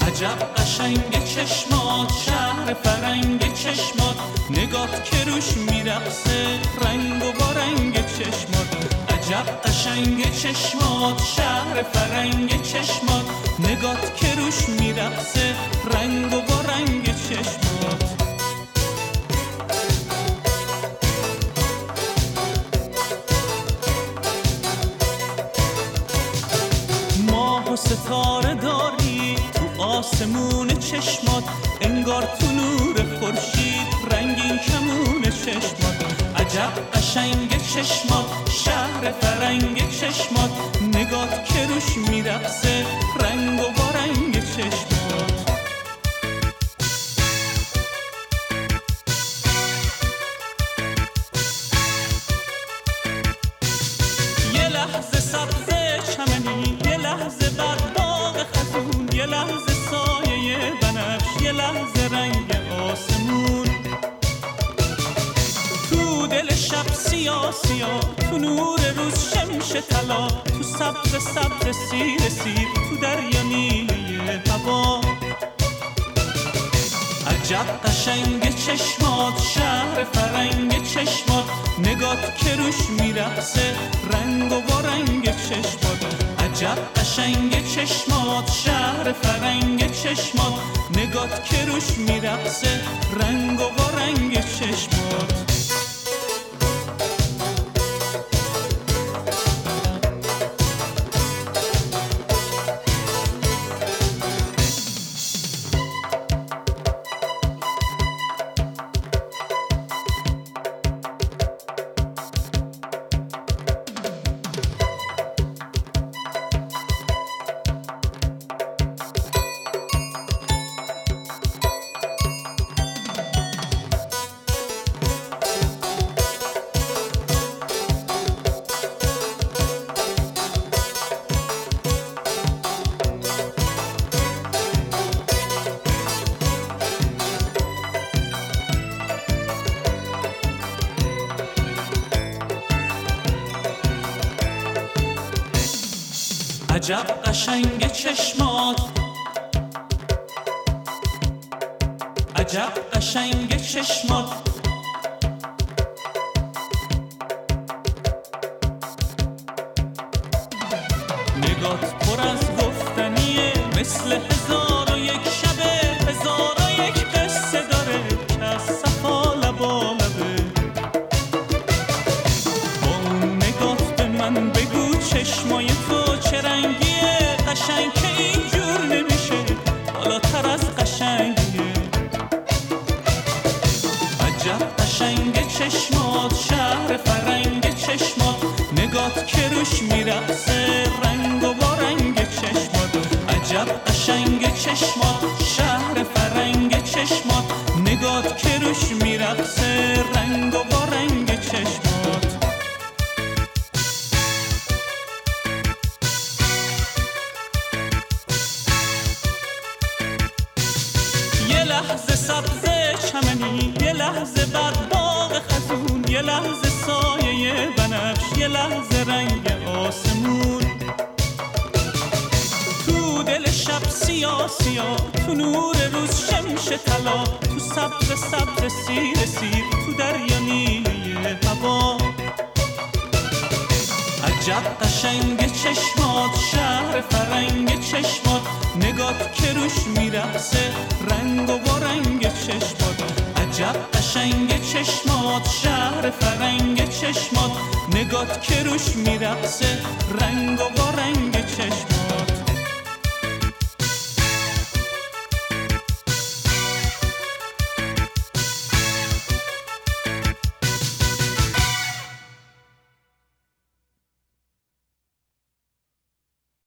عجب قشنگ چشمات، شهر فرنگ چشمات، نگاه که روش میرقصه رنگ و با رنگ چشمات. عجب قشنگ چشمات، شهر فرنگ چشمات، نگاه که روش میرقصه رنگ و با رنگ چشمات. ماه و ستاره داری تو آسمون چشمات، انگار تو نور خورشید رنگین کمون چشمات. عجب قشنگ چشمات، شهر فرنگ چشمات، نگاه که روش میرقصه رنگ و با رنگ چشمات. یه لحظه سبز چمنی، یه لحظه بعد باغ خزون، یه لحظه سایه بنفش، یه لحظه رنگ آسمون. تو دل شب سیاه سیاه، تو نور روز شمش طلا، تو سبز سبز سیر سیر، تو دریا نیلی هوا. عجب قشنگ چشمات، شهر فرنگ چشمات، نگاه که روش میرقصه رنگ و با رنگ چشمات. عجب قشنگ چشمات، شهر فرنگ چشمات، نگاه که روش میرقصه رنگ و با رنگ چشمات. عجب قشنگ چشمات، عجب قشنگ چشمات، نگات پر از گفتنیه، مثل 1001 شبه، 1001 قصه داره که از صفا لبا لبه. با اون نگات به من بگو چشمای تو چه رنگیه، قشنگ که اینجور نمیشه بالاتر از قشنگیه. عجب قشنگ چشمات، شهر فرنگ چشمات، نگات که روش میرقصه رنگ و با رنگ چشمات. عجب قشنگ چشمات، شهر فرنگ چشمات، نگات که روش میرقصه رنگ و با رنگ چشمات. یه لحظه سبز چمنی، یه لحظه بعد باغ خزون، یه لحظه سایه بنفش، یه لحظه رنگ آسمون. تو دل شب سیاه سیاه، تو نور روز شمش طلا، تو سبز سبز سیر سیر، تو دریا نیلی هوا. عجب قشنگ چشمات، شهر فرنگ چشمات، نگات که روش میرقصه رنگ و با رنگ چشمات. عجب قشنگ چشمات، شهر فرنگ چشمات، نگات که روش میرقصه رنگ و با رنگ